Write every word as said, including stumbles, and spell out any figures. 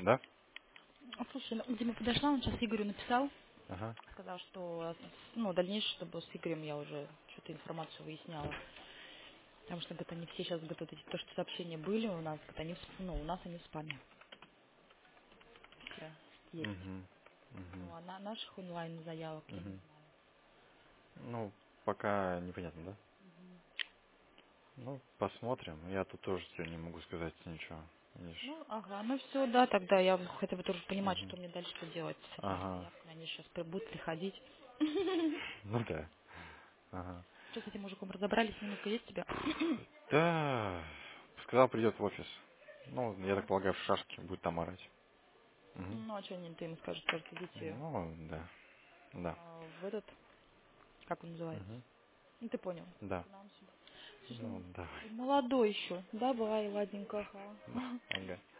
Да? А, слушай, ну, Дима подошла, он сейчас Игорю написал, Ага. сказал, что ну, дальнейшее, чтобы с Игорем я уже что-то информацию выясняла. Потому что, говорит, они все сейчас, говорят, вот эти, то, что сообщения были у нас, говорит, они, в с- ну, у нас они в спаме все есть. Угу. Угу. Ну, а на наших онлайн заявок я не Угу. знаю. Ну, пока непонятно, да? Ну, посмотрим. Я тут тоже тебе не могу сказать ничего. Видишь? Ну, ага, ну все, да, тогда я хотя бы тоже понимать, Угу. что мне дальше что делать с этими Ага. заявками. Они сейчас будут приходить. Ну да. Ага. Что с этим мужиком разобрались, минутка есть у тебя? Да. Сказал, придет в офис. Ну, я так А, полагаю, в шашке будет там орать. Угу. ну, а что они, ты ему скажешь, скажут, идите Ну, да. Да. а, в этот, как он называется? Угу. Ну, ты понял. Да. К нам сюда. Слушай, Ну, ну, давай. молодой еще. Давай, ладненько, ага. Да. Ага.